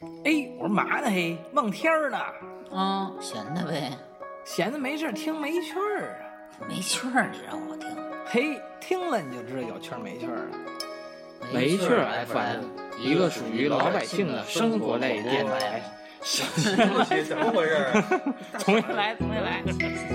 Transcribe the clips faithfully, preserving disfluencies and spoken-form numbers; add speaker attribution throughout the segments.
Speaker 1: 哎，我说嘛呢嘿，望天儿呢。
Speaker 2: 啊、嗯，闲的呗。
Speaker 1: 闲的没事听没趣儿啊。
Speaker 2: 没趣儿，你让我听。
Speaker 1: 嘿，听了你就知道有趣儿没趣儿了。
Speaker 3: 没趣儿 F M， 一个属于老百姓的生活类电台。
Speaker 4: 怎么回事？
Speaker 1: 重新来，重新来。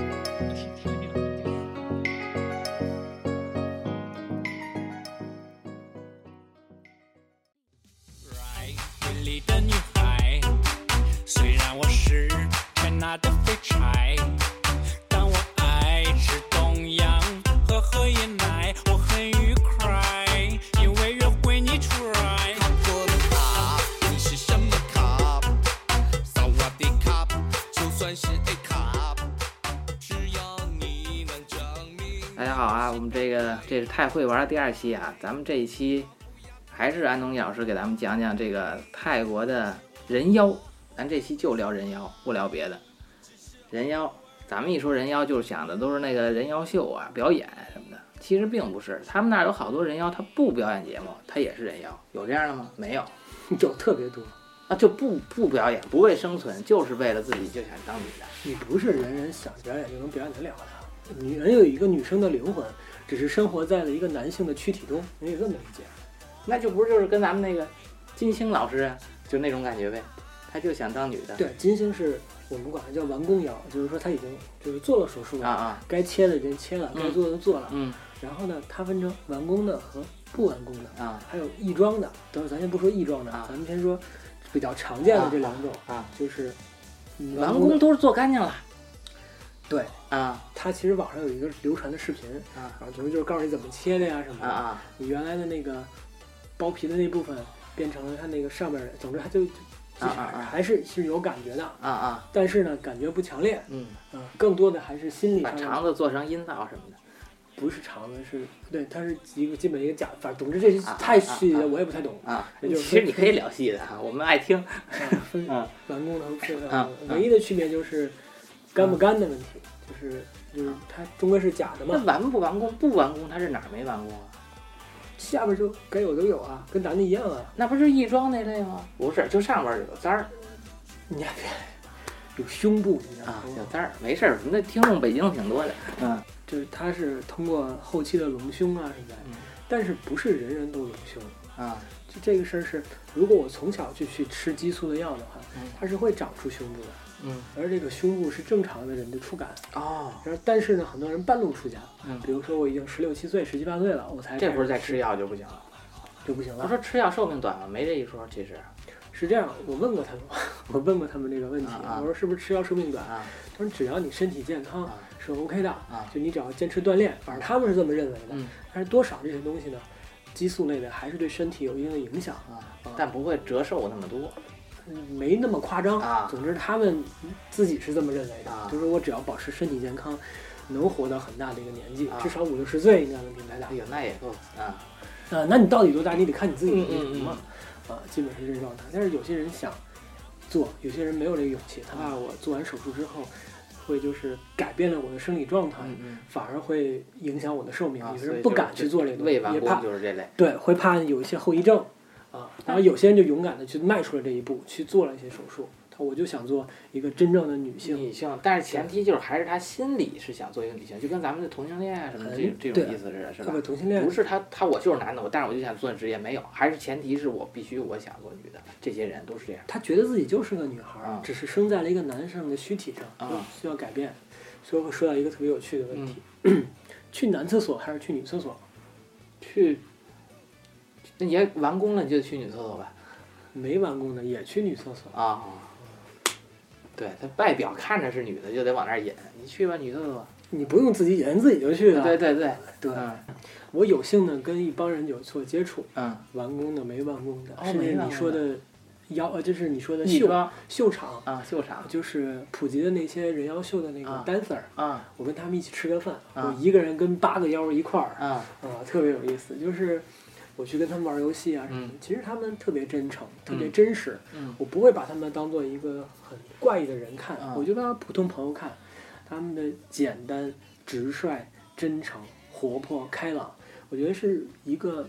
Speaker 5: 美丽的女孩，虽然我是全拿的废柴，但我爱吃东阳和喝椰奶，我很愉快，因为约会你 try。卡过的卡，你是什么卡？萨瓦迪卡，就算是 A 卡，只要你能证明。
Speaker 3: 大家好啊，我们这个这是太会玩的第二期啊，咱们这一期还是安东尼老师给咱们讲讲这个泰国的人妖，咱这期就聊人妖，不聊别的。人妖，咱们一说人妖，就是想的都是那个人妖秀啊、表演什么的，其实并不是。他们那儿有好多人妖，他不表演节目，他也是人妖，有这样的吗？没有，
Speaker 4: 有特别多
Speaker 3: 啊，就不不表演，不为生存，就是为了自己就想当女的。
Speaker 4: 你不是人人想表演就能表演得了的，女人有一个女生的灵魂，只是生活在了一个男性的躯体中，你得这么理解。
Speaker 3: 那就不是就是跟咱们那个金星老师啊，就那种感觉呗，他就想当女的。
Speaker 4: 对，金星是我们管它叫完工妖，就是说他已经就是做了手术了
Speaker 3: 啊啊，
Speaker 4: 该切的已经切了，
Speaker 3: 嗯、
Speaker 4: 该做的做了。
Speaker 3: 嗯。
Speaker 4: 然后呢，它分成完工的和不完工的
Speaker 3: 啊，
Speaker 4: 还有异装的。等会儿咱先不说异装的，
Speaker 3: 啊、
Speaker 4: 咱们先说比较常见的这两种
Speaker 3: 啊，
Speaker 4: 就是
Speaker 3: 完工都是做干净了。
Speaker 4: 对
Speaker 3: 啊，
Speaker 4: 它其实网上有一个流传的视频
Speaker 3: 啊，
Speaker 4: 然后总之就是告诉你怎么切的呀什么的。
Speaker 3: 啊啊，
Speaker 4: 你原来的那个包皮的那部分变成了它那个上面，总之它就
Speaker 3: 啊啊
Speaker 4: 还是是有感觉的
Speaker 3: 啊啊，
Speaker 4: 但是呢感觉不强烈。
Speaker 3: 嗯
Speaker 4: 啊，更多的还是心理上
Speaker 3: 把肠子做成阴道什么的。
Speaker 4: 不是肠子，是对，它是一个基本一个假，反正总之这些太细的我也不太懂
Speaker 3: 啊。
Speaker 4: 也就是
Speaker 3: 其实你可以聊细的哈，我们爱听。
Speaker 4: 分完工和不完
Speaker 3: 啊，
Speaker 4: 唯一的区别就是干不干的问题，就是就是它终归是假的嘛。
Speaker 3: 那完不完工？不完工，它是哪儿没完工啊？
Speaker 4: 下边就该有都有啊，跟男的一样啊。
Speaker 3: 那不是异装那类吗？不是，就上边有簪儿。
Speaker 4: 你还别有胸部，你知道吗？
Speaker 3: 啊，有簪儿，没事儿。那听众北京挺多的。嗯。
Speaker 4: 就是它是通过后期的隆胸啊什么的，
Speaker 3: 嗯、
Speaker 4: 但是不是人人都隆胸
Speaker 3: 啊？
Speaker 4: 就这个事儿是，如果我从小就去吃激素的药的话，
Speaker 3: 嗯、
Speaker 4: 它是会长出胸部的，
Speaker 3: 嗯，
Speaker 4: 而这个胸部是正常的人的触感
Speaker 3: 哦。
Speaker 4: 然后但是呢，很多人半路出家，
Speaker 3: 嗯，
Speaker 4: 比如说我已经十六七岁、十七八岁了，我才
Speaker 3: 这会儿再吃药就不行了，
Speaker 4: 就不行了。
Speaker 3: 我说吃药寿命短吗？没这一说，其实
Speaker 4: 是这样。我问过他们，我问过他们这个问题，
Speaker 3: 啊、
Speaker 4: 我说是不是吃药寿命短？
Speaker 3: 啊，
Speaker 4: 他说只要你身体健康。
Speaker 3: 啊
Speaker 4: 是 OK 的
Speaker 3: 啊，
Speaker 4: 就你只要坚持锻炼，反正他们是这么认为的。
Speaker 3: 嗯，
Speaker 4: 但是多少这些东西呢，激素类的还是对身体有一定的影响
Speaker 3: 啊，但不会折寿那么多，
Speaker 4: 嗯，没那么夸张
Speaker 3: 啊。
Speaker 4: 总之他们自己是这么认为的，
Speaker 3: 啊、
Speaker 4: 就是我只要保持身体健康，能活到很大的一个年纪，
Speaker 3: 啊、
Speaker 4: 至少五六十岁应该问题不太大。
Speaker 3: 哎呦，那也够啊。
Speaker 4: 啊，那你到底多大？你得看你自己的
Speaker 3: 嗯
Speaker 4: 什么、嗯、啊，基本是这个状态。但是有些人想做，有些人没有这个勇气，他怕我做完手术之后。会就是改变了我的生理状态，
Speaker 3: 嗯嗯、
Speaker 4: 反而会影响我的寿命。
Speaker 3: 啊、
Speaker 4: 有些人不敢去做这个东西，
Speaker 3: 也怕就是这类，
Speaker 4: 对，会怕有一些后遗症啊。然后有些人就勇敢的去迈出了这一步，去做了一些手术。我就想做一个真正的女性，
Speaker 3: 女性，但是前提就是还是她心里是想做一个女性，就跟咱们的同性恋啊什么这这种意思似的，是吧？
Speaker 4: 同性恋
Speaker 3: 不是他他我就是男的，我但是我就想做职业，没有，还是前提是我必须我想做女的，这些人都是这样。
Speaker 4: 他觉得自己就是个女孩，
Speaker 3: 啊、
Speaker 4: 只是生在了一个男生的躯体上，
Speaker 3: 啊、
Speaker 4: 需要改变。所以会说到一个特别有趣的问题：嗯、去男厕所还是去女厕所？
Speaker 3: 去，那你要完工了你就去女厕所吧。
Speaker 4: 没完工的也去女厕所
Speaker 3: 啊。对，他外表看着是女的，就得往那儿引。你去吧，女厕所。
Speaker 4: 你不用自己引，自己就去了。
Speaker 3: 对对对
Speaker 4: 对。
Speaker 3: 嗯、
Speaker 4: 我有幸呢跟一帮人有做接触，
Speaker 3: 嗯，
Speaker 4: 完工的、没完工的，
Speaker 3: 哦、
Speaker 4: 甚至你说的妖，呃，就是你说的秀秀场
Speaker 3: 啊，秀场
Speaker 4: 就是普及的那些人妖秀的那个 dancer
Speaker 3: 啊，
Speaker 4: 我跟他们一起吃个饭，
Speaker 3: 啊、
Speaker 4: 我一个人跟八个妖一块儿
Speaker 3: 啊，
Speaker 4: 啊，特别有意思，就是。我去跟他们玩游戏啊什么的，
Speaker 3: 嗯、
Speaker 4: 其实他们特别真诚，特别真实。
Speaker 3: 嗯、
Speaker 4: 我不会把他们当做一个很怪异的人看，
Speaker 3: 嗯、
Speaker 4: 我就当普通朋友看。他们的简单、直率、真诚、活泼、开朗，我觉得是一个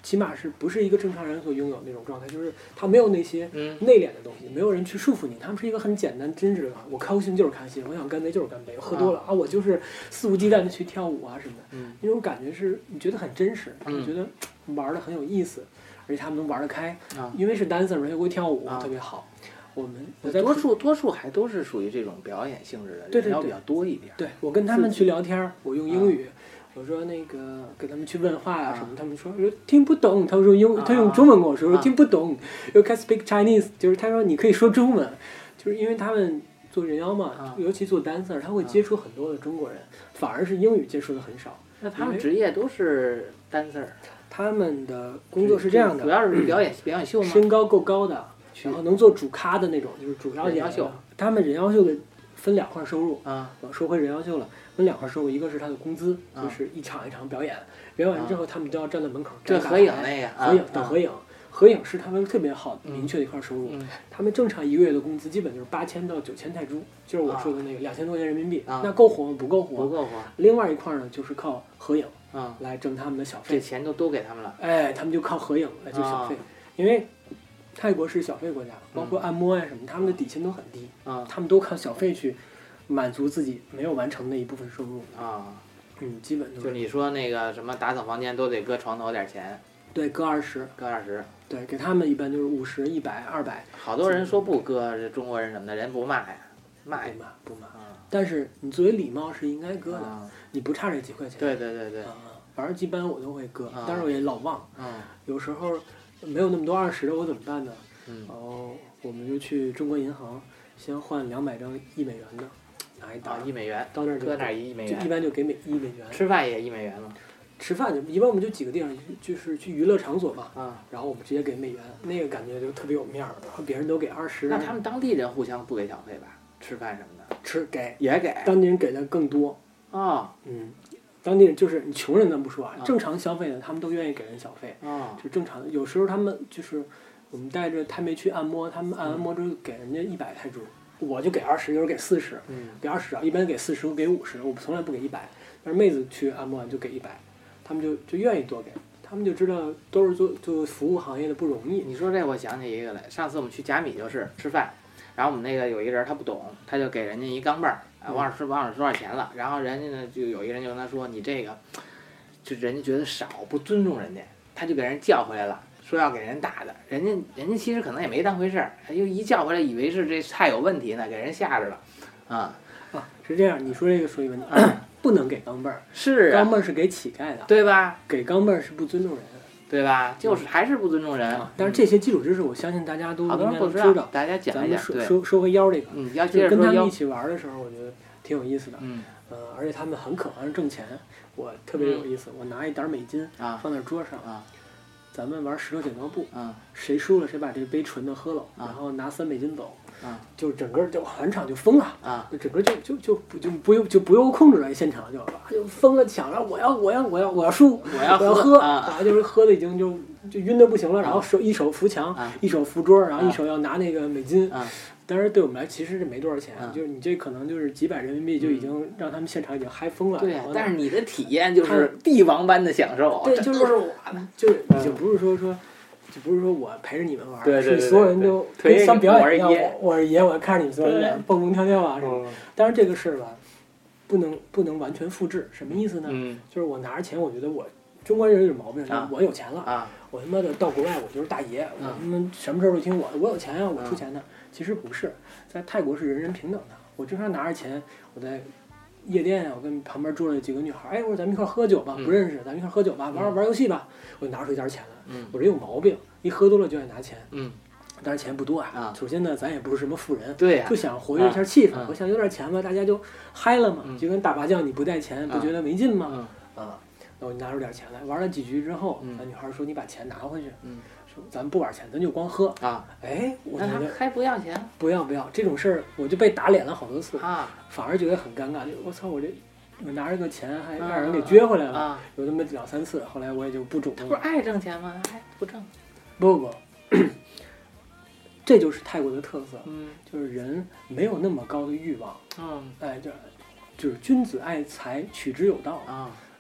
Speaker 4: 起码是不是一个正常人所拥有那种状态，就是他没有那些
Speaker 3: 嗯
Speaker 4: 内敛的东西，没有人去束缚你，他们是一个很简单真挚的，我高兴就是开心，我想干杯就是干杯，我喝多了啊，我就是肆无忌惮的去跳舞啊什么的，
Speaker 3: 嗯
Speaker 4: 那种感觉是你觉得很真实，
Speaker 3: 嗯
Speaker 4: 你觉得玩的很有意思，而且他们能玩得开，
Speaker 3: 啊，
Speaker 4: 因为是 dancer 嘛，又会跳舞，
Speaker 3: 啊
Speaker 4: 特别好。我们我在
Speaker 3: 多数多数还都是属于这种表演性质的，
Speaker 4: 对对对
Speaker 3: 人妖比较多一点。
Speaker 4: 对我跟他们去聊天儿，我用英
Speaker 3: 啊
Speaker 4: 语。我说那个给他们去问话啊什么，他们说说听不懂，他说用
Speaker 3: 啊
Speaker 4: 他用中文跟我说说
Speaker 3: 啊
Speaker 4: 听不懂，You can speak Chinese，就是他说你可以说中文，就是因为他们做人妖嘛，
Speaker 3: 啊
Speaker 4: 尤其做 dancer，他会接触很多的中国人，反而是英语接触的很少。
Speaker 3: 那他们职业都是 dancer，
Speaker 4: 他们的工作是这样的，
Speaker 3: 主要是表演表演秀吗？
Speaker 4: 身高够高的，然后能做主咖的那种，就是主要演员
Speaker 3: 人妖秀。
Speaker 4: 他们人妖秀的分两块收入，
Speaker 3: 啊
Speaker 4: 我说回人妖秀了，分两块收入，一个是他的工资，
Speaker 3: 啊
Speaker 4: 就是一场一场表演，表演完之后他们都要站在门口站大
Speaker 3: 这合影
Speaker 4: 台
Speaker 3: 那个
Speaker 4: 合影
Speaker 3: 啊
Speaker 4: 等合影，合影是他们特别好
Speaker 3: 嗯
Speaker 4: 明确的一块收入。
Speaker 3: 嗯
Speaker 4: 他们正常一个月的工资基本就是八千到九千泰铢，就是我说的那个两千多元人民币，
Speaker 3: 啊
Speaker 4: 那够活吗？不够活。
Speaker 3: 不够活
Speaker 4: 另外一块呢，就是靠合影
Speaker 3: 啊，
Speaker 4: 来挣他们的小
Speaker 3: 这
Speaker 4: 费。
Speaker 3: 钱都都给他们了。
Speaker 4: 哎，他们就靠合影来挣小费，
Speaker 3: 啊
Speaker 4: 因为泰国是小费国家，包括按摩呀什么，他们的底薪都很低，
Speaker 3: 啊
Speaker 4: 他们都靠小费去满足自己没有完成的一部分收入。
Speaker 3: 啊，
Speaker 4: 嗯，基本都
Speaker 3: 就是你说那个什么打扫房间都得搁床头点钱，
Speaker 4: 对，搁二十，
Speaker 3: 搁二十。
Speaker 4: 对，给他们一般就是五十、一百、二百，
Speaker 3: 好多人说不搁，这中国人什么的，人不骂呀，骂呀
Speaker 4: 不。骂不骂。
Speaker 3: 啊
Speaker 4: 但是你作为礼貌是应该搁的，
Speaker 3: 啊，
Speaker 4: 你不差这几块钱。
Speaker 3: 对对对对，
Speaker 4: 啊，反正一般我都会搁
Speaker 3: 啊，
Speaker 4: 但是我也老忘，
Speaker 3: 嗯
Speaker 4: 有时候没有那么多二十的，我怎么办呢？
Speaker 3: 嗯
Speaker 4: 然后我们就去中国银行，先换两百张一美元的，拿一沓
Speaker 3: 啊，一美元，
Speaker 4: 到那儿就
Speaker 3: 搁那儿一美
Speaker 4: 就一
Speaker 3: 元，
Speaker 4: 般就给美一美元。
Speaker 3: 吃饭也一美元吗？
Speaker 4: 吃饭就一般我们就几个地方，就是去娱乐场所嘛，
Speaker 3: 啊，
Speaker 4: 然后我们直接给美元，那个感觉就特别有面儿，然后别人都给二十，
Speaker 3: 那他们当地人互相不给小费吧？吃饭什么的
Speaker 4: 吃给，
Speaker 3: 也给
Speaker 4: 当地人给的更多，
Speaker 3: 哦
Speaker 4: 嗯，当地人就是你穷人咱不说啊
Speaker 3: 啊，
Speaker 4: 正常消费的他们都愿意给人小费，
Speaker 3: 哦
Speaker 4: 就正常的，有时候他们就是我们带着他没去按摩，他们按完摩之后给人家一百泰铢，我就给二十，有时候给四十，
Speaker 3: 嗯
Speaker 4: 给二十啊，一般给四十，我给五十，我从来不给一百，但是妹子去按摩完就给一百，他们就就愿意多给，他们就知道都是做做服务行业的不容易，
Speaker 3: 你说这我想起一个来，上次我们去甲米就是吃饭，然后我们那个有一个人他不懂，他就给人家一钢镚儿，啊忘了说忘了多少钱了，然后人家呢就有一个人就跟他说你这个，就人家觉得少不尊重人家，他就给人叫回来了，说要给人打的，人家人家其实可能也没当回事儿，又一叫回来以为是这菜有问题呢，给人吓着了，啊
Speaker 4: 啊，是这样，你说这个说一个问题，不能给钢镚儿，
Speaker 3: 是啊，
Speaker 4: 钢镚儿是给乞丐的，
Speaker 3: 对吧？
Speaker 4: 给钢镚儿是不尊重人
Speaker 3: 对吧？就是还是不尊重人，
Speaker 4: 啊。但是这些基础知识，我相信大家都
Speaker 3: 好多
Speaker 4: 应
Speaker 3: 人不知
Speaker 4: 该都知道。
Speaker 3: 大家讲
Speaker 4: 咱们
Speaker 3: 一讲，对，
Speaker 4: 说说说回腰这个，
Speaker 3: 嗯，要
Speaker 4: 就是
Speaker 3: 接着说腰
Speaker 4: 跟他们一，起玩的时候，我觉得挺有意思的。
Speaker 3: 嗯
Speaker 4: 呃，而且他们很渴望挣钱，我特别有意思。我拿一沓美金
Speaker 3: 啊
Speaker 4: 放在桌上，
Speaker 3: 啊
Speaker 4: 咱们玩石头剪刀布，
Speaker 3: 嗯
Speaker 4: 谁输了谁把这杯纯的喝了，
Speaker 3: 啊
Speaker 4: 然后拿三美金走，
Speaker 3: 啊
Speaker 4: 就整个就全场就疯了。
Speaker 3: 啊
Speaker 4: 就整个就就就不就不由就不由控制了，现场就就疯了，抢了，我要我要我要我要输，
Speaker 3: 我要
Speaker 4: 我要喝
Speaker 3: 啊
Speaker 4: 就是喝的已经就就晕的不行了，然后手一手扶墙，
Speaker 3: 啊
Speaker 4: 一手扶桌，然后
Speaker 3: 啊
Speaker 4: 一手要拿那个美金。
Speaker 3: 啊
Speaker 4: 当然对我们来其实这没多少钱，
Speaker 3: 啊
Speaker 4: 就是你这可能就是几百人民币就已经让他们现场已经嗨疯了。
Speaker 3: 对呀
Speaker 4: 然后，
Speaker 3: 但是你的体验就是帝王般的享受，
Speaker 4: 对就是
Speaker 3: 这都是我的，
Speaker 4: 就是已经不是说说。就不是说我陪着你们玩，
Speaker 3: 对对对
Speaker 4: 是所有人都
Speaker 3: 对对
Speaker 4: 跟像表演一样，
Speaker 3: 我是爷
Speaker 4: 我我是爷，我看着你们所有人
Speaker 3: 对
Speaker 4: 蹦蹦跳跳啊什么。
Speaker 3: 嗯
Speaker 4: 当然这个事儿吧，不能不能完全复制，什么意思呢？
Speaker 3: 嗯
Speaker 4: 就是我拿着钱，我觉得我中国人有毛病，
Speaker 3: 啊
Speaker 4: 我有钱了，
Speaker 3: 啊
Speaker 4: 我他妈的到国外我就是大爷，我
Speaker 3: 啊
Speaker 4: 他妈什么事儿都听我的，我有钱呀、我出
Speaker 3: 啊
Speaker 4: 钱的。其实不是，在泰国是人人平等的。我经常拿着钱，我在夜店啊，我跟旁边住了几个女孩，哎，我说咱们一块儿喝酒吧，
Speaker 3: 嗯
Speaker 4: 不认识，咱们一块儿喝酒吧，玩
Speaker 3: 嗯
Speaker 4: 玩游戏吧，我就拿出一点钱来。
Speaker 3: 嗯
Speaker 4: 我这有毛病，一喝多了就爱拿钱，
Speaker 3: 嗯，
Speaker 4: 但是钱不多啊。
Speaker 3: 啊
Speaker 4: 首先呢，咱也不是什么富人，
Speaker 3: 对呀
Speaker 4: 就，想活跃一下气氛，
Speaker 3: 啊
Speaker 4: 我想有点钱吧，大家就嗨了嘛，
Speaker 3: 嗯
Speaker 4: 就跟打麻将你不带钱，不
Speaker 3: 啊
Speaker 4: 觉得没劲吗？
Speaker 3: 嗯
Speaker 4: 啊，那我就拿出点钱来，玩了几局之后，
Speaker 3: 嗯
Speaker 4: 那女孩说你把钱拿回去，
Speaker 3: 嗯
Speaker 4: 说咱不玩钱，咱就光喝。
Speaker 3: 啊，
Speaker 4: 哎，我觉得
Speaker 3: 那他还不要钱
Speaker 4: 不要不要这种事儿，我就被打脸了好多次，
Speaker 3: 啊
Speaker 4: 反而觉得很尴尬，就我操，我这我拿着个钱还
Speaker 3: 啊
Speaker 4: 让人给撅回来了，
Speaker 3: 啊，
Speaker 4: 有那么两三次，后来我也就不主动了。
Speaker 3: 不是爱挣钱吗？还不挣，
Speaker 4: 不不不，这就是泰国的特色，
Speaker 3: 嗯
Speaker 4: 就是人没有那么高的欲望，
Speaker 3: 嗯
Speaker 4: 哎，就就是君子爱财，取之有道。
Speaker 3: 啊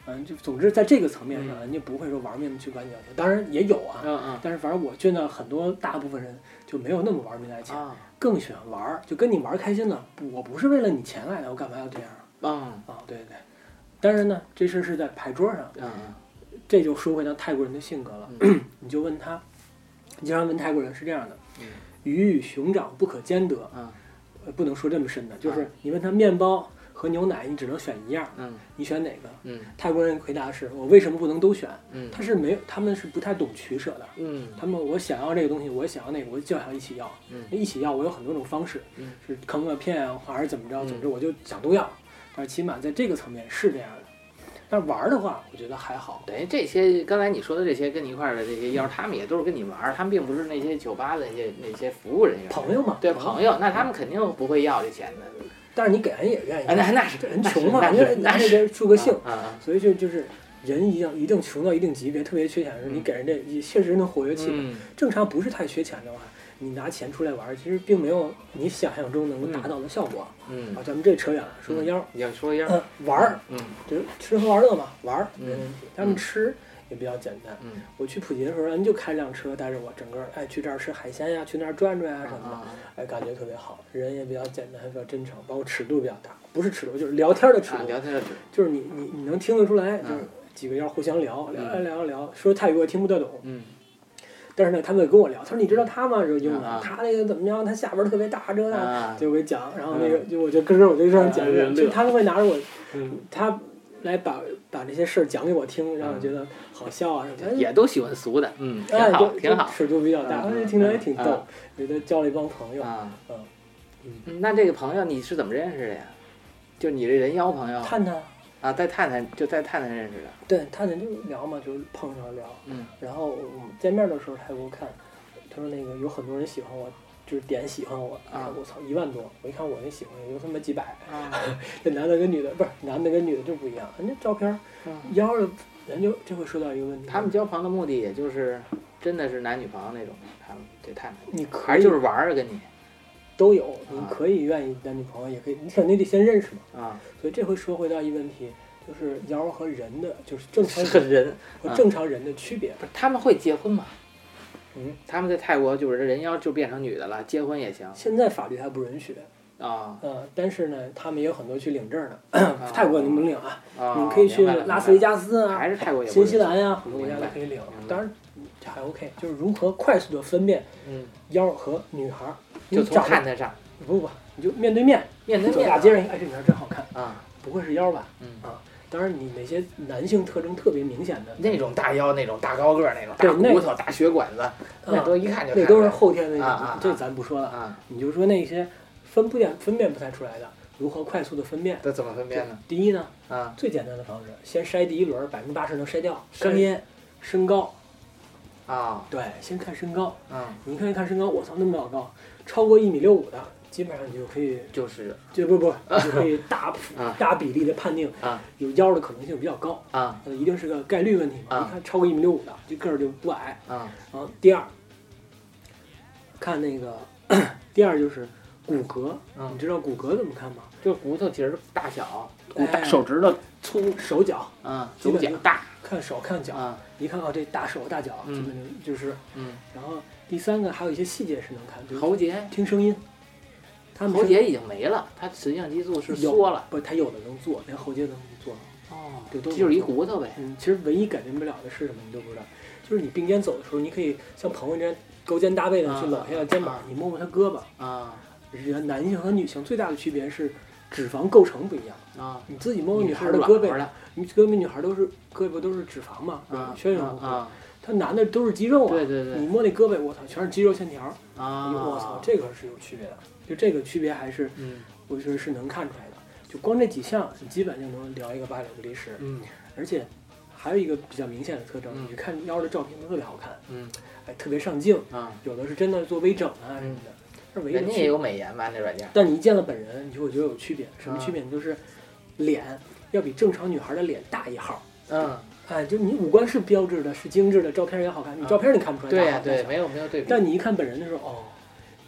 Speaker 4: 嗯，就总之在这个层面上，人家不会说玩命去管你要求，当然也有啊，
Speaker 3: 嗯嗯
Speaker 4: 但是反正我见到很多大部分人就没有那么玩命来钱，
Speaker 3: 啊
Speaker 4: 更喜欢玩，就跟你玩开心了。不，我不是为了你钱来的，我干嘛要这样
Speaker 3: 嗯
Speaker 4: 啊？对对对，当然呢，这事是在牌桌上，
Speaker 3: 嗯
Speaker 4: 这就说回到泰国人的性格了。
Speaker 3: 嗯
Speaker 4: 你就问他，你经常问泰国人是这样的，
Speaker 3: 嗯
Speaker 4: 鱼与熊掌不可兼得，
Speaker 3: 嗯
Speaker 4: 呃，不能说这么深的，就是你问他面包和牛奶，你只能选一样，
Speaker 3: 嗯
Speaker 4: 你选哪个？
Speaker 3: 嗯
Speaker 4: 泰国人回答是：我为什么不能都选？
Speaker 3: 嗯
Speaker 4: 他是没有，他们是不太懂取舍的。
Speaker 3: 嗯
Speaker 4: 他们我想要这个东西，我想要那个，我就想一起要。
Speaker 3: 嗯
Speaker 4: 一起要，我有很多种方式，
Speaker 3: 嗯
Speaker 4: 是坑个骗啊，还是怎么着？
Speaker 3: 嗯
Speaker 4: 总之我就想都要。但是起码在这个层面是这样的。但是玩的话，我觉得还好。
Speaker 3: 等于这些刚才你说的这些跟你一块儿的这些妖，他们也都是跟你玩儿，他们并不是那些酒吧的那些那些服务人员。
Speaker 4: 朋友嘛，
Speaker 3: 对朋友，那他们肯定不会要这钱的。
Speaker 4: 但是你给人也愿意，
Speaker 3: 啊，那那是
Speaker 4: 人穷嘛，
Speaker 3: 那是
Speaker 4: 人家
Speaker 3: 那是
Speaker 4: 人家助个兴，
Speaker 3: 啊啊
Speaker 4: 所以就就是人一定一定穷到一定级别，特别缺钱的时候，
Speaker 3: 嗯
Speaker 4: 你给人这也确实能活跃气氛。
Speaker 3: 嗯
Speaker 4: 正常不是太缺钱的话，你拿钱出来玩，其实并没有你想象中能够达到的效果。
Speaker 3: 嗯
Speaker 4: 啊，咱们这扯远了，说个腰，
Speaker 3: 要说腰
Speaker 4: 嗯，玩儿，
Speaker 3: 嗯
Speaker 4: 就是吃喝玩乐嘛，玩儿
Speaker 3: 嗯
Speaker 4: 没问题。他们吃也比较简单。
Speaker 3: 嗯
Speaker 4: 我去普吉的时候，人就开辆车带着我，整个哎去这儿吃海鲜呀，去那儿转转呀什么的，
Speaker 3: 啊
Speaker 4: 哎感觉特别好。人也比较简单，还比较真诚，包括尺度比较大，不是尺度就是聊天的尺
Speaker 3: 啊，
Speaker 4: 度，
Speaker 3: 聊天的纸
Speaker 4: 就是你你你能听得出来，
Speaker 3: 嗯
Speaker 4: 就是几个要互相聊聊
Speaker 3: 嗯
Speaker 4: 聊聊，说泰语我也听不太懂，
Speaker 3: 嗯
Speaker 4: 但是呢，他们也跟我聊，他说你知道他吗？这英文，
Speaker 3: 啊
Speaker 4: 他那个怎么样？他下边特别大，这那，
Speaker 3: 啊
Speaker 4: 就给讲，然后那个就我就跟着我就这样讲，
Speaker 3: 嗯
Speaker 4: 就他们会拿着我，
Speaker 3: 嗯
Speaker 4: 他来把把这些事儿讲给我听，让我觉得好笑啊什么的。
Speaker 3: 也都喜欢俗的，嗯，挺
Speaker 4: 哎，
Speaker 3: 好
Speaker 4: 就
Speaker 3: 挺好
Speaker 4: 尺度比较大，
Speaker 3: 嗯
Speaker 4: 而且听着也挺
Speaker 3: 嗯
Speaker 4: 逗，觉得交了一帮朋友。
Speaker 3: 啊。
Speaker 4: 嗯，
Speaker 3: 嗯那这个朋友你是怎么认识的呀？就你这人妖朋友
Speaker 4: 探探，
Speaker 3: 啊，在探探就在探探认识的。
Speaker 4: 对，探探就聊嘛，就是碰上聊。
Speaker 3: 嗯
Speaker 4: 然后我们见面的时候，他给我看，他说那个有很多人喜欢我，就是点喜欢我。
Speaker 3: 啊
Speaker 4: 我操，一万多！我一看我那喜欢也就他妈几百。
Speaker 3: 啊
Speaker 4: 这男的跟女的不是男的跟女的就不一样，人家照片儿
Speaker 3: 嗯
Speaker 4: 腰的，人就就会说到一个问题，
Speaker 3: 他们交朋友的目的也就是真的是男女朋友那种，他们这探探
Speaker 4: 你可以
Speaker 3: 还是就是玩儿跟你
Speaker 4: 都有，你
Speaker 3: 啊
Speaker 4: 可以愿意男女朋友，也可以，你肯定得先认识嘛。
Speaker 3: 啊，
Speaker 4: 所以这会说回到一个问题，就是妖和人的，就是正常
Speaker 3: 是个人，
Speaker 4: 和正常人的区别。
Speaker 3: 不是他们会结婚吗？
Speaker 4: 嗯，
Speaker 3: 他们在泰国就是人妖就变成女的了，结婚也行
Speaker 4: 现在法律还不允许，
Speaker 3: 啊
Speaker 4: 呃，但是呢，他们也有很多去领证的。泰国你不能领啊，
Speaker 3: 啊，
Speaker 4: 你可以去
Speaker 3: 明白了
Speaker 4: 拉斯维加斯
Speaker 3: 明白了
Speaker 4: 啊、
Speaker 3: 还是泰国也不
Speaker 4: 新西
Speaker 3: 允许
Speaker 4: 兰呀、很多国家都可以领
Speaker 3: 明白。
Speaker 4: 当然这还 OK，就是如何快速的分辨
Speaker 3: 嗯，
Speaker 4: 妖和女孩儿，
Speaker 3: 就从
Speaker 4: 你长得
Speaker 3: 探探上
Speaker 4: 不不，你就面对面，走
Speaker 3: 面对面
Speaker 4: 大街上一看，哎，这女孩真好看，
Speaker 3: 啊，
Speaker 4: 不会是妖吧？
Speaker 3: 嗯
Speaker 4: 啊，当然你哪些男性特征特别明显的，
Speaker 3: 那种大腰那种大高个儿那种
Speaker 4: 对那
Speaker 3: 大骨头大血管子，那
Speaker 4: 啊
Speaker 3: 都一看就
Speaker 4: 那都是
Speaker 3: 看出来
Speaker 4: 后天的
Speaker 3: 啊啊啊
Speaker 4: 这咱不说了。
Speaker 3: 啊，
Speaker 4: 你就说那些分不辨分辨不太出来的，如何快速的分辨？
Speaker 3: 这怎么分辨呢？
Speaker 4: 第一呢，
Speaker 3: 啊
Speaker 4: 最简单的方式，先筛第一轮，百分之八十能筛掉。
Speaker 3: 筛
Speaker 4: 香烟、身高，
Speaker 3: 啊
Speaker 4: 对，先看身高。
Speaker 3: 嗯，
Speaker 4: 你看一看身高，我操，那么老高，超过一米六五的，基本上你就可以，
Speaker 3: 就是
Speaker 4: 就不不，你就可以大
Speaker 3: 啊
Speaker 4: 大比例的判定
Speaker 3: 啊
Speaker 4: 有腰的可能性比较高。
Speaker 3: 啊
Speaker 4: 呃，一定是个概率问题嘛。
Speaker 3: 啊
Speaker 4: 你看超过一米六五的，这个儿就不矮。
Speaker 3: 啊
Speaker 4: 然后第二，看那个，第二就是骨骼。
Speaker 3: 嗯
Speaker 4: 你知道骨骼怎么看吗？
Speaker 3: 就骨头节儿大小，骨大
Speaker 4: 哎
Speaker 3: 手指头粗
Speaker 4: 手脚，
Speaker 3: 啊，
Speaker 4: 基本就
Speaker 3: 手脚大
Speaker 4: 看手看脚。
Speaker 3: 啊
Speaker 4: 一看啊，这大手大脚，
Speaker 3: 嗯
Speaker 4: 基本就就是。
Speaker 3: 嗯，
Speaker 4: 然后第三个还有一些细节是能看，就是
Speaker 3: 喉结
Speaker 4: 听声音。他们是
Speaker 3: 喉结已经没了，它雌性激素是
Speaker 4: 有
Speaker 3: 缩了
Speaker 4: 不，他有的能做，连喉结都能做。
Speaker 3: 哦
Speaker 4: 就都能
Speaker 3: 就是一
Speaker 4: 做
Speaker 3: 骨头呗
Speaker 4: 嗯，其实唯一改变不了的是什么，你都不知道。就是你并肩走的时候，你可以像朋友这样勾肩搭背的去
Speaker 3: 啊
Speaker 4: 搂一下肩膀，
Speaker 3: 啊
Speaker 4: 你摸摸他胳膊。
Speaker 3: 啊
Speaker 4: 人男性和女性最大的区别是脂肪构成不一样。
Speaker 3: 啊，
Speaker 4: 你自己摸摸女孩
Speaker 3: 是
Speaker 4: 的胳膊，
Speaker 3: 软和的
Speaker 4: 你胳膊女孩都是胳膊都是脂肪嘛，
Speaker 3: 啊
Speaker 4: 暄软乎乎。
Speaker 3: 啊，
Speaker 4: 他男的都是肌肉啊，
Speaker 3: 对对对
Speaker 4: 你摸那胳膊，我操，全是肌肉线条。
Speaker 3: 啊，
Speaker 4: 我操，这个是有区别的。就这个区别还是
Speaker 3: 嗯
Speaker 4: 我觉得是能看出来的。就光这几项，你基本就能聊一个八九不离十。
Speaker 3: 嗯
Speaker 4: 而且还有一个比较明显的特征，
Speaker 3: 嗯
Speaker 4: 你看腰的照片都特别好看，
Speaker 3: 嗯
Speaker 4: 哎，特别上镜，
Speaker 3: 啊，
Speaker 4: 有的是真的做微整啊什么的。但是唯一的区别，
Speaker 3: 人家也有美颜吧那软件
Speaker 4: 但你一见了本人，你就会觉得有区别。什么
Speaker 3: 啊
Speaker 4: 区别呢？就是脸要比正常女孩的脸大一号。
Speaker 3: 嗯，
Speaker 4: 哎，就你五官是标致的，是精致的，照片也好看，你
Speaker 3: 啊
Speaker 4: 照片你看不出来
Speaker 3: 对呀对，
Speaker 4: 大号大小
Speaker 3: 没有没有对比，
Speaker 4: 但你一看本人的时候，哦，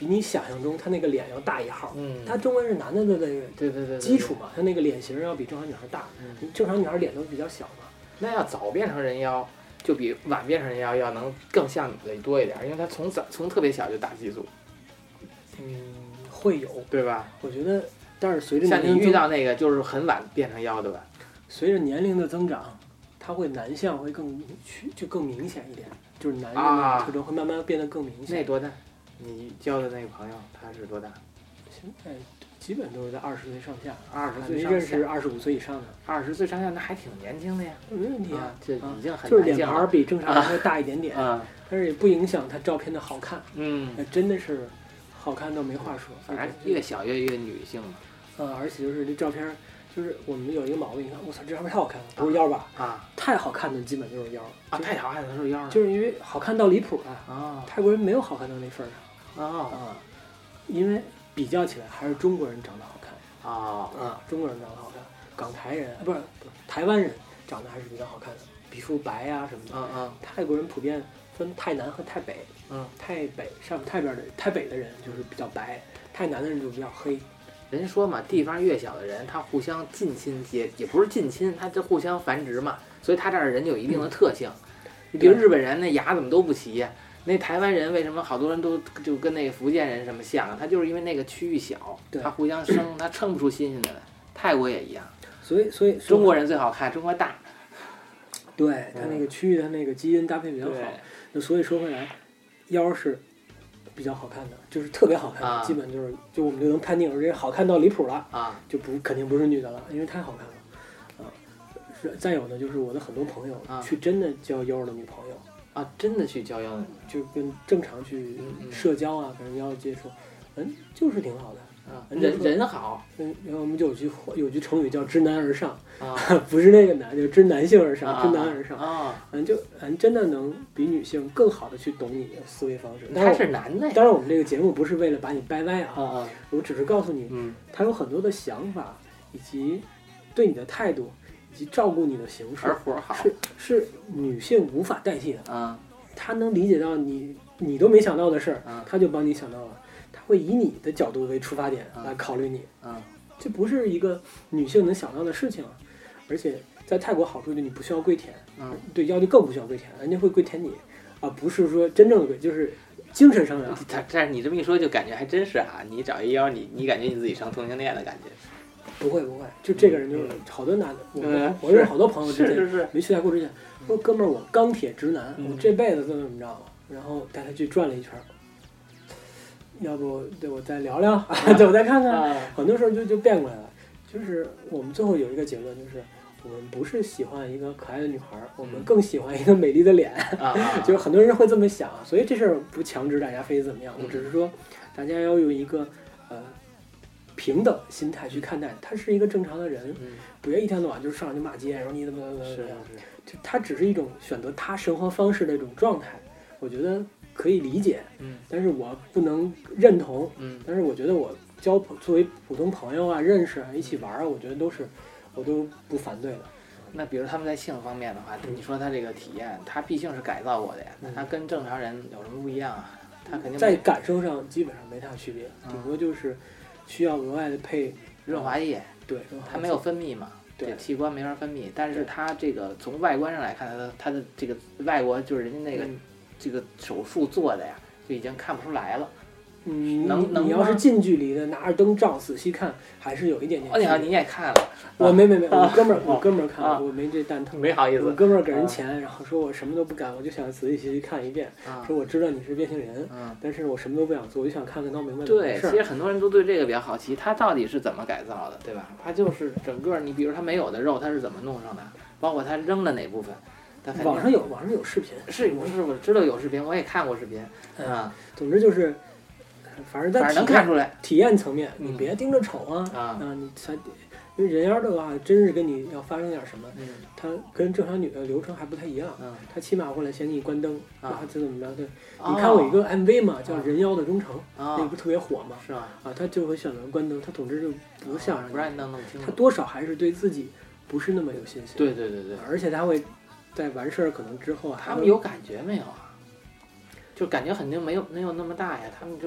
Speaker 4: 比你想象中他那个脸要大一号。
Speaker 3: 嗯，
Speaker 4: 他中文是男的的那个
Speaker 3: 对对对
Speaker 4: 基础嘛，他那个脸型要比正常女孩大。
Speaker 3: 嗯，
Speaker 4: 正常女孩脸都比较小嘛。
Speaker 3: 那要早变成人妖，就比晚变成人妖要能更像你的多一点，因为他从早从特别小就打激素，
Speaker 4: 嗯，会有，
Speaker 3: 对吧？
Speaker 4: 我觉得，但是随着
Speaker 3: 像
Speaker 4: 年龄增
Speaker 3: 你遇到那个就是很晚变成妖的吧？
Speaker 4: 随着年龄的增长，它会男相会更去就更明显一点，就是男人
Speaker 3: 啊
Speaker 4: 的特征会慢慢变得更明显。
Speaker 3: 那多大？你交的那个朋友他是多大？
Speaker 4: 现在基本都是在二十岁上下，
Speaker 3: 二十岁
Speaker 4: 没
Speaker 3: 上
Speaker 4: 认识
Speaker 3: 下，
Speaker 4: 二十五岁以上的，
Speaker 3: 二十岁上下那还挺年轻的呀。
Speaker 4: 没问题
Speaker 3: 啊，这已经很
Speaker 4: 就是脸
Speaker 3: 难见了。
Speaker 4: 盘比正常人会大一点点，
Speaker 3: 啊，
Speaker 4: 但是也不影响他照片的好看。
Speaker 3: 嗯，
Speaker 4: 那真的是好看到没话说。
Speaker 3: 反正越小越越女性嘛。
Speaker 4: 呃，而且就是这照片，就是我们有一个毛病，你看，我操，这照片太好看了，不是妖吧？
Speaker 3: 啊
Speaker 4: 太好看的基本就是妖
Speaker 3: 啊，
Speaker 4: 就
Speaker 3: 太好看的是妖了。
Speaker 4: 就是因为好看到离谱了。
Speaker 3: 啊
Speaker 4: 泰国人没有好看到那份儿上
Speaker 3: 啊
Speaker 4: 啊，因为比较起来还是中国人长得好看
Speaker 3: 啊
Speaker 4: 啊，中国人长得好看，港台人啊不是不是台湾人长得还是比较好看的，皮肤白啊什么的。
Speaker 3: 嗯嗯
Speaker 4: 泰国人普遍分泰南和泰北，
Speaker 3: 嗯，
Speaker 4: 泰北上泰边的泰北的人就是比较白，泰南的人就比较黑。
Speaker 3: 人说嘛，地方越小的人，他互相近亲结，也不是近亲，他就互相繁殖嘛，所以他这儿的人就有一定的特性。你比如日本人那牙怎么都不齐呀？那台湾人为什么好多人都就跟那个福建人什么像啊？他就是因为那个区域小，
Speaker 4: 对
Speaker 3: 他互相生，他生不出新鲜的来。泰国也一样，
Speaker 4: 所以所以
Speaker 3: 中国人最好看，中国大，
Speaker 4: 对他那个区域的那个基因搭配比较好。
Speaker 3: 对
Speaker 4: 那所以说回来，腰是比较好看的，就是特别好看的，
Speaker 3: 啊
Speaker 4: 基本就是就我们就能判定这好看到离谱了，
Speaker 3: 啊
Speaker 4: 就不肯定不是女的了，因为太好看了。啊，是再有呢，就是我的很多朋友、
Speaker 3: 啊
Speaker 4: 去真的交腰的女朋友，
Speaker 3: 啊，真的去交妖的
Speaker 4: 就跟正常去
Speaker 3: 嗯嗯
Speaker 4: 社交啊，跟人妖接触，嗯，就是挺好的。
Speaker 3: 啊，
Speaker 4: 人家
Speaker 3: 人
Speaker 4: 说
Speaker 3: 人好
Speaker 4: 嗯，然后我们就有句话有句成语叫知难而上，
Speaker 3: 啊，
Speaker 4: 不是那个男，就知男性而上，
Speaker 3: 啊
Speaker 4: 知难而上。
Speaker 3: 啊，
Speaker 4: 嗯，就嗯真的能比女性更好的去懂你的思维方式。当
Speaker 3: 他
Speaker 4: 然
Speaker 3: 是男的呀，
Speaker 4: 当然，我们这个节目不是为了把你掰歪啊，
Speaker 3: 啊啊，
Speaker 4: 我只是告诉你，
Speaker 3: 嗯
Speaker 4: 他有很多的想法，以及对你的态度，以及照顾你的形式
Speaker 3: 而，活好
Speaker 4: 是是女性无法代替的。
Speaker 3: 啊
Speaker 4: 他能理解到你你都没想到的事儿
Speaker 3: 啊，
Speaker 4: 他就帮你想到了。他会以你的角度为出发点
Speaker 3: 啊
Speaker 4: 来考虑你，
Speaker 3: 啊
Speaker 4: 这不是一个女性能想到的事情啊。而且在泰国好处就你不需要跪舔，
Speaker 3: 嗯，
Speaker 4: 对妖精更不需要跪舔，人家会跪舔你啊，不是说真正的跪，就是精神上的。
Speaker 3: 他但是你这么一说，就感觉还真是啊！你找一妖，你你感觉你自己成同性恋的感觉。
Speaker 4: 不会不会，就这个人就是好多男的，我
Speaker 3: 嗯
Speaker 4: 我有好多朋友之前
Speaker 3: 是是是，
Speaker 4: 没去泰国之前说哥们儿我钢铁直男，
Speaker 3: 嗯
Speaker 4: 我这辈子怎么怎么着，然后带他去转了一圈儿，要不对我再聊聊，对我再看看，
Speaker 3: 啊
Speaker 4: 很多时候就就变过来了。就是我们最后有一个结论，就是我们不是喜欢一个可爱的女孩儿，我们更喜欢一个美丽的脸。
Speaker 3: 啊啊！
Speaker 4: 就是很多人会这么想，所以这事儿不强制大家非得怎么样，
Speaker 3: 嗯
Speaker 4: 我只是说大家要用一个呃平等心态去看待，他是一个正常的人，
Speaker 3: 嗯，
Speaker 4: 不要一天到晚就上来就骂街，然后你怎么怎么
Speaker 3: 是
Speaker 4: 怎么样，
Speaker 3: 是，
Speaker 4: 就他只是一种选择他生活方式的一种状态，我觉得可以理解，
Speaker 3: 嗯
Speaker 4: 但是我不能认同，
Speaker 3: 嗯
Speaker 4: 但是我觉得我交朋作为普通朋友啊、认识啊、一起玩啊，我觉得都是我都不反对的。
Speaker 3: 那比如他们在性方面的话，
Speaker 4: 嗯
Speaker 3: 你说他这个体验，他毕竟是改造过的呀，那
Speaker 4: 嗯
Speaker 3: 他跟正常人有什么不一样啊？他肯定
Speaker 4: 在
Speaker 3: 没
Speaker 4: 感受上基本上没啥区别，
Speaker 3: 嗯
Speaker 4: 顶多就是需要额外的配
Speaker 3: 润滑液，
Speaker 4: 对，
Speaker 3: 它没有分泌嘛，
Speaker 4: 对
Speaker 3: 这器官没法分泌，但是它这个从外观上来看，它的它的这个外国就是人家那个
Speaker 4: 嗯
Speaker 3: 这个手术做的呀，就已经看不出来了。
Speaker 4: 嗯，
Speaker 3: 能能
Speaker 4: 你你要是
Speaker 3: 吗
Speaker 4: 近距离的拿着灯照仔细看，还是有一点点
Speaker 3: 哦，你好，
Speaker 4: 区别。
Speaker 3: 你也看了，
Speaker 4: 我没没没，我哥们儿我
Speaker 3: 啊
Speaker 4: 哥们儿看
Speaker 3: 啊
Speaker 4: 了，我没这蛋疼。
Speaker 3: 没好意思
Speaker 4: 我哥们儿给人
Speaker 3: 啊
Speaker 4: 钱，然后说我什么都不干，我就想仔仔细细看一遍。
Speaker 3: 啊，
Speaker 4: 说我知道你是变性人，
Speaker 3: 嗯，
Speaker 4: 但是我什么都不想做，我就想看看闹明白怎么回
Speaker 3: 对，
Speaker 4: 事儿。
Speaker 3: 其实很多人都对这个比较好奇，它到底是怎么改造的，对吧？它就是整个你比如它没有的肉，它是怎么弄上的，包括它扔的哪部分，它肯定
Speaker 4: 网上有网上有视频，
Speaker 3: 是我是我知道有视频，我也看过视频，
Speaker 4: 嗯
Speaker 3: 啊，
Speaker 4: 总之就是，反正在
Speaker 3: 反正能
Speaker 4: 体验
Speaker 3: 看出来，
Speaker 4: 体验层面，
Speaker 3: 嗯
Speaker 4: 你别盯着瞅啊
Speaker 3: 啊
Speaker 4: 你才，因为人妖的话，真是跟你要发生点什么，
Speaker 3: 嗯
Speaker 4: 它跟正常女的流程还不太一样。
Speaker 3: 嗯，
Speaker 4: 他起码会来先给你关灯，
Speaker 3: 啊
Speaker 4: 然后怎么怎么着？对，
Speaker 3: 哦
Speaker 4: 你看过一个 M V 嘛，叫《人妖的忠诚》，
Speaker 3: 啊
Speaker 4: 那个不特别火嘛？
Speaker 3: 是吧？
Speaker 4: 啊，他就会选择关灯，他总之就不想让
Speaker 3: 不让你弄弄清楚，
Speaker 4: 他多少还是对自己不是那么有信心。，
Speaker 3: 对对对对。
Speaker 4: 而且他会在完事儿可能之后还
Speaker 3: 他
Speaker 4: 会
Speaker 3: 们有感觉没有啊？就感觉肯定没有没有那么大呀，他们就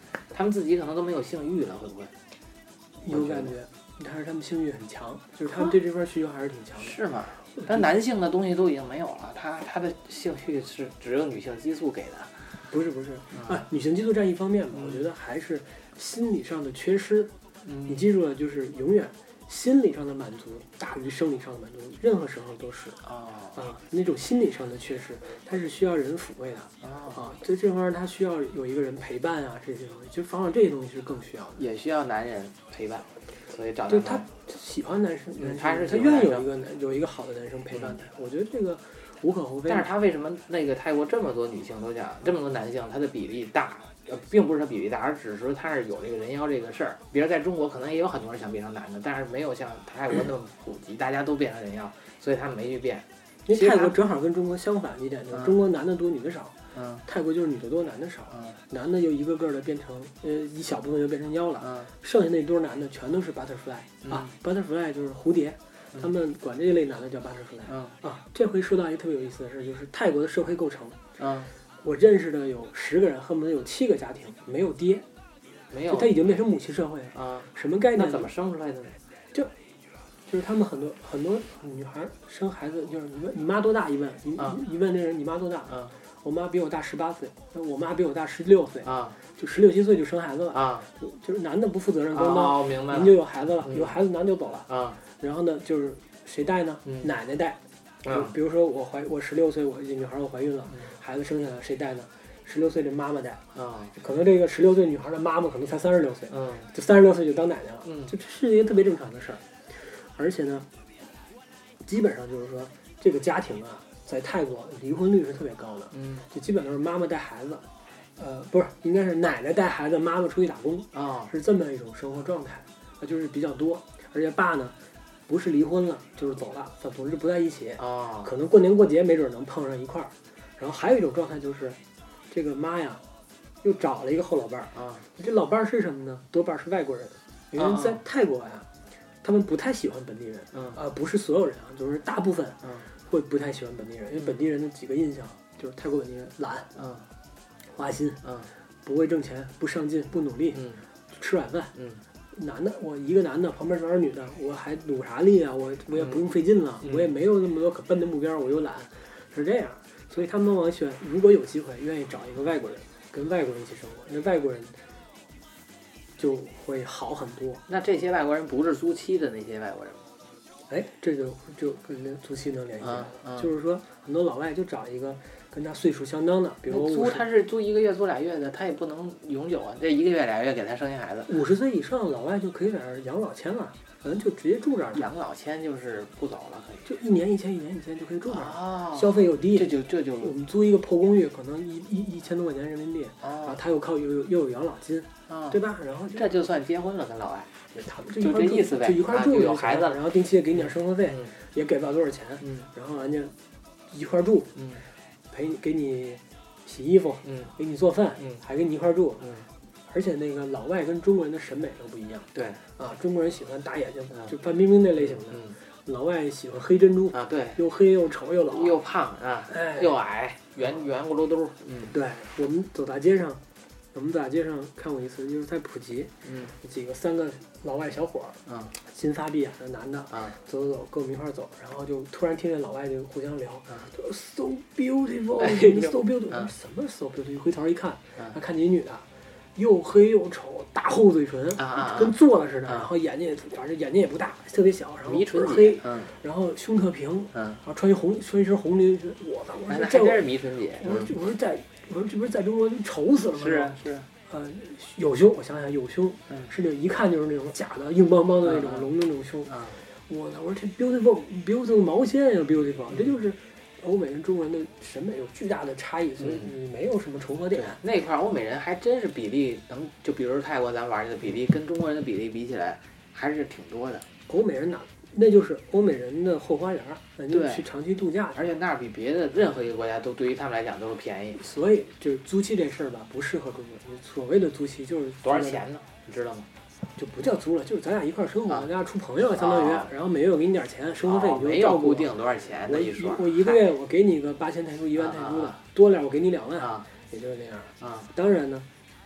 Speaker 3: 他们自己可能都没有性欲了，会不会？
Speaker 4: 有感觉，但是他们性欲很强，就是他们对这份需求还是挺强的。
Speaker 3: 是吗？但男性的东西都已经没有了，他他的性欲是只有女性激素给的。
Speaker 4: 不是不是，啊，女性激素占一方面吧，
Speaker 3: 嗯、
Speaker 4: 我觉得还是心理上的缺失。
Speaker 3: 嗯、
Speaker 4: 你记住了，就是永远心理上的满足大于生理上的满足，任何时候都是。
Speaker 3: 哦。
Speaker 4: 啊，那种心理上的缺失，它是需要人抚慰的。
Speaker 3: 哦。
Speaker 4: 啊，在这方面他需要有一个人陪伴啊，这些东西，就往往这些东西是更需要的。
Speaker 3: 也需要男人陪伴，所以找
Speaker 4: 对他喜欢男生，
Speaker 3: 嗯、他是
Speaker 4: 他愿意有一个男有一个好的男生陪伴他，嗯、我觉得这个。无可厚非，
Speaker 3: 但是他为什么那个泰国这么多女性都讲，这么多男性他的比例大，呃，并不是他比例大，而只是说他是有这个人妖这个事儿。比如在中国可能也有很多人想变成男的，但是没有像泰国那么普及，大家都变成人妖，所以他们没去变。
Speaker 4: 因为泰国正好跟中国相反一点，就是中国男的多女的少，
Speaker 3: 嗯，
Speaker 4: 泰国就是女的多男的少，
Speaker 3: 嗯，
Speaker 4: 男的又一个个的变成呃一小部分就变成妖了，
Speaker 3: 嗯，
Speaker 4: 剩下那堆男的全都是 butterfly、
Speaker 3: 嗯、
Speaker 4: 啊 ，butterfly 就是蝴蝶。他们管这一类男的叫butterfly。
Speaker 3: 嗯
Speaker 4: 啊，这回说到一个特别有意思的事，就是泰国的社会构成。
Speaker 3: 嗯，
Speaker 4: 我认识的有十个人，恨不得有七个家庭没有爹，
Speaker 3: 没有，
Speaker 4: 他已经变成母系社会了。
Speaker 3: 啊，
Speaker 4: 什么概念？
Speaker 3: 那怎么生出来的呢？
Speaker 4: 就就是他们很多很多女孩生孩子，就是你问你妈多大？一问你、
Speaker 3: 啊、
Speaker 4: 一问那人你妈多大？
Speaker 3: 嗯，
Speaker 4: 我妈比我大十八岁，我妈比我大十六岁
Speaker 3: 啊，
Speaker 4: 就十六七岁就生孩子了
Speaker 3: 啊，
Speaker 4: 就就是男的不负责任，咣
Speaker 3: 当，哦，明白了，
Speaker 4: 您就有孩子了，
Speaker 3: 嗯、
Speaker 4: 有孩子男就走了
Speaker 3: 啊，
Speaker 4: 然后呢就是谁带呢？
Speaker 3: 嗯、
Speaker 4: 奶奶带。
Speaker 3: 嗯、
Speaker 4: 比如说我怀我十六岁，我女孩我怀孕了，
Speaker 3: 嗯、
Speaker 4: 孩子生下来谁带呢？十六岁的妈妈带。
Speaker 3: 啊，
Speaker 4: 可能这个十六岁女孩的妈妈可能才三十六岁，
Speaker 3: 嗯，
Speaker 4: 就三十六岁就当奶奶了，
Speaker 3: 嗯，
Speaker 4: 这是一个特别正常的事儿。而且呢，基本上就是说这个家庭啊，在泰国离婚率是特别高的，
Speaker 3: 嗯，
Speaker 4: 就基本都是妈妈带孩子，呃，不是，应该是奶奶带孩子，妈妈出去打工
Speaker 3: 啊，
Speaker 4: 是这么一种生活状态，啊，就是比较多。而且爸呢，不是离婚了就是走了，总之不在一起
Speaker 3: 啊，
Speaker 4: 可能过年过节没准能碰上一块儿。然后还有一种状态就是，这个妈呀，又找了一个后老伴儿
Speaker 3: 啊，
Speaker 4: 这老伴儿是什么呢？多半是外国人，因为在泰国呀，他们不太喜欢本地人，
Speaker 3: 嗯
Speaker 4: 啊、呃，不是所有人啊，就是大部分，
Speaker 3: 嗯，
Speaker 4: 会不太喜欢本地人，因为本地人的几个印象就是泰国本地人懒，
Speaker 3: 嗯，
Speaker 4: 花心，
Speaker 3: 嗯，
Speaker 4: 不会挣钱，不上进，不努力，
Speaker 3: 嗯，
Speaker 4: 吃软饭，
Speaker 3: 嗯，
Speaker 4: 男的我一个男的旁边全是女的，我还努啥力啊？我我也不用费劲了，
Speaker 3: 嗯、
Speaker 4: 我也没有那么多可奔的目标，我又懒，是这样。所以他们往往选，如果有机会，愿意找一个外国人，跟外国人一起生活，那外国人就会好很多。
Speaker 3: 那这些外国人不是租期的那些外国人吗？
Speaker 4: 哎，这就就跟那租期能联系来了、
Speaker 3: 嗯嗯，
Speaker 4: 就是说很多老外就找一个跟他岁数相当的，比如
Speaker 3: 租他是租一个月、租俩月的，他也不能永久啊。这一个月、俩月给他生一孩子，
Speaker 4: 五十岁以上老外就可以在这儿养老签了。可能就直接住这儿，
Speaker 3: 养老签就是不走了，可以
Speaker 4: 就一年一千，一年一千就可以住这儿，
Speaker 3: 哦、
Speaker 4: 消费又低，
Speaker 3: 这就这就
Speaker 4: 我们租一个破公寓，可能一一一千多块钱人民币，
Speaker 3: 哦、
Speaker 4: 啊，他又靠又有又有养老金，
Speaker 3: 哦、
Speaker 4: 对吧？然后
Speaker 3: 这就算结婚了，跟老外，
Speaker 4: 他们
Speaker 3: 就这意思呗，
Speaker 4: 就一块住、
Speaker 3: 啊、有孩子了，
Speaker 4: 然后定期也给你点生活费，
Speaker 3: 嗯、
Speaker 4: 也给不了多少钱，
Speaker 3: 嗯，
Speaker 4: 然后人家一块住，
Speaker 3: 嗯，
Speaker 4: 陪你给你洗衣服，
Speaker 3: 嗯，
Speaker 4: 给你做饭，
Speaker 3: 嗯，
Speaker 4: 还跟你一块住，
Speaker 3: 嗯。
Speaker 4: 而且那个老外跟中国人的审美都不一样，
Speaker 3: 对
Speaker 4: 啊，中国人喜欢大眼睛，就范冰冰那类型的，
Speaker 3: 嗯，
Speaker 4: 老外喜欢黑珍珠
Speaker 3: 啊，对，
Speaker 4: 又黑又丑又老
Speaker 3: 又胖啊，
Speaker 4: 哎，
Speaker 3: 又矮，圆圆咕噜嘟，嗯，
Speaker 4: 对，我们走大街上，我们走大街上看过一次，就是在普吉，
Speaker 3: 嗯，
Speaker 4: 几个三个老外小伙儿，
Speaker 3: 嗯，
Speaker 4: 金发碧眼的男的，
Speaker 3: 啊，
Speaker 4: 走走走，跟我们一块儿走，然后就突然听见老外就互相聊，
Speaker 3: 啊，
Speaker 4: 就 so beautiful，so
Speaker 3: 哎、
Speaker 4: beautiful，我说什么 so beautiful？一回头一看，他看见一女的。又黑又丑，大厚嘴唇，
Speaker 3: 啊啊啊
Speaker 4: 跟做了似的，
Speaker 3: 啊、
Speaker 4: 然后眼睛也，反正眼睛也不大，特别小，然后
Speaker 3: 迷唇
Speaker 4: 黑，
Speaker 3: 嗯，
Speaker 4: 然后胸特平，
Speaker 3: 嗯，
Speaker 4: 然后穿一红穿一身红领裙，我操！我说
Speaker 3: 这真是迷唇姐。
Speaker 4: 我说我说在，我说这不是在中国丑死了吗？
Speaker 3: 是啊是啊。
Speaker 4: 呃，有胸，我想想有胸，
Speaker 3: 嗯，
Speaker 4: 是那种一看就是那种假的硬邦邦的那种龙的那种胸。
Speaker 3: 啊，
Speaker 4: 我操！我说这 beautiful beautiful 毛线呀 beautiful，这就是欧美人中国人的审美有巨大的差异，所以你没有什么重合点。
Speaker 3: 嗯、那块欧美人还真是比例能，就比如泰国咱玩的比例跟中国人的比例比起来还是挺多的。
Speaker 4: 欧美人哪？那就是欧美人的后花园，人家去长期度假，
Speaker 3: 而且那儿比别的任何一个国家都对于他们来讲都是便宜。
Speaker 4: 所以就是租期这事儿吧，不适合中国人。所谓的租期就是
Speaker 3: 多少钱呢？你知道吗？
Speaker 4: 就不叫租了，就是咱俩一块儿生活，
Speaker 3: 啊、
Speaker 4: 咱俩处朋友相当于，
Speaker 3: 啊、
Speaker 4: 然后每月我给你点钱，生活费你就
Speaker 3: 没有固定多少钱
Speaker 4: 我
Speaker 3: 一说。
Speaker 4: 我一个月我给你个八千泰铢、一万泰铢的，
Speaker 3: 啊、
Speaker 4: 多点我给你两万，
Speaker 3: 啊，
Speaker 4: 也就是那样
Speaker 3: 啊。
Speaker 4: 当然呢，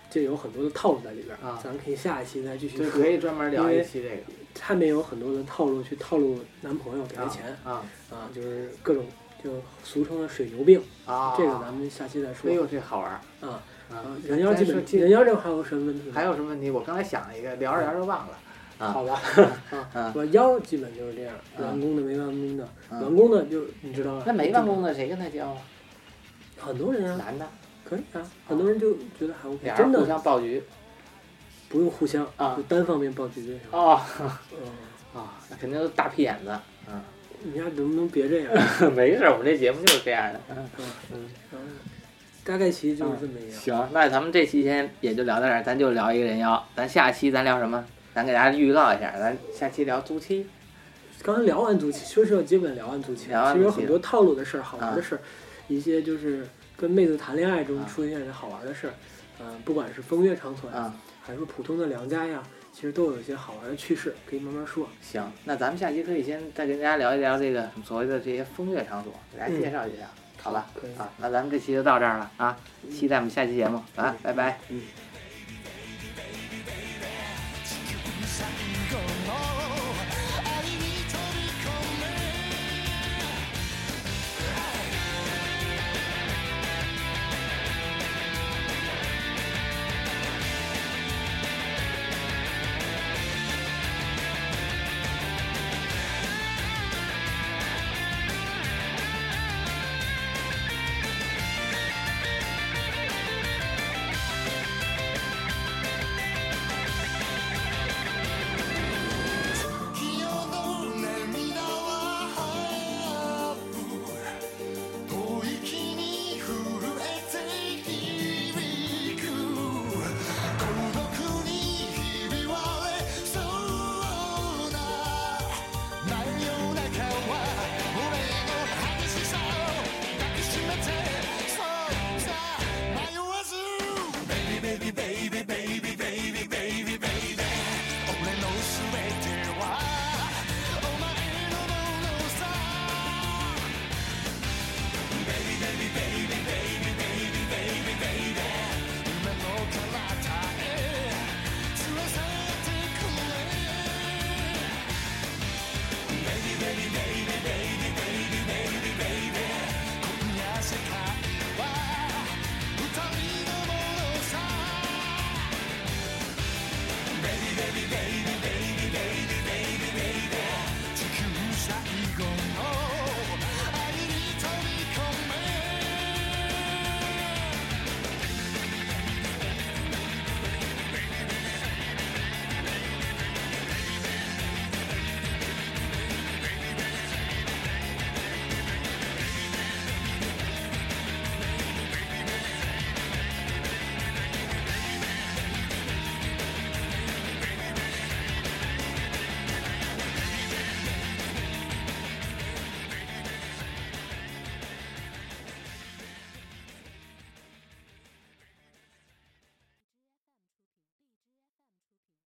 Speaker 4: 这有很多的套路在里边儿
Speaker 3: 啊
Speaker 4: 咱可以下一期再继续
Speaker 3: 对，
Speaker 4: 说。
Speaker 3: 可以专门聊一期这个
Speaker 4: 他们有很多的套路去套路男朋友给他钱
Speaker 3: 啊
Speaker 4: 啊，就是各种就俗称的水牛病，
Speaker 3: 啊，
Speaker 4: 这个咱们下期再说。
Speaker 3: 哎呦，这好玩儿
Speaker 4: 啊
Speaker 3: 啊！
Speaker 4: 啊，人妖基本
Speaker 3: 咱说
Speaker 4: 人妖这还有什么问题吗？
Speaker 3: 还有什么问题？我刚才想了一个，聊着聊着忘了。啊
Speaker 4: 好吧，啊，
Speaker 3: 嗯
Speaker 4: 我妖基本就是这样，
Speaker 3: 嗯
Speaker 4: 完工的没完工的，
Speaker 3: 嗯
Speaker 4: 完工的就你知道吧？
Speaker 3: 那没完工的谁跟他交啊？
Speaker 4: 很多人啊，
Speaker 3: 男的，
Speaker 4: 可以啊，很多人就觉得还 OK，
Speaker 3: 俩人互
Speaker 4: 真的
Speaker 3: 相爆菊。
Speaker 4: 不用互相
Speaker 3: 啊
Speaker 4: 就单方面爆菊就行。
Speaker 3: 哦
Speaker 4: 嗯，
Speaker 3: 啊，那肯定是大屁眼子。嗯，
Speaker 4: 你丫能不能别这样？
Speaker 3: 没事，我们这节目就是这样的。嗯
Speaker 4: 嗯
Speaker 3: 嗯，
Speaker 4: 嗯，大概其就是这么一样。
Speaker 3: 行，那咱们这期先也就聊到这儿，咱就聊一个人妖。咱下期咱聊什么？咱给大家预告一下，咱下期聊租期。
Speaker 4: 刚才聊完租期，说实话，基本聊完租期，
Speaker 3: 聊完租期
Speaker 4: 其实有很多套路的事儿、好玩的
Speaker 3: 啊
Speaker 4: 事儿，一些就是跟妹子谈恋爱中
Speaker 3: 啊
Speaker 4: 出现的好玩的事儿，嗯、不管是风月场所呀，
Speaker 3: 啊，
Speaker 4: 还是普通的良家呀，其实都有一些好玩的趣事，可以慢慢说。
Speaker 3: 行，那咱们下期可以先再跟大家聊一聊这个所谓的这些风月场所，给大家介绍一下，好吧？
Speaker 4: 可以
Speaker 3: 啊，那咱们这期就到这儿了啊，期待我们下期节目啊，拜拜。
Speaker 4: 嗯。
Speaker 5: 地球上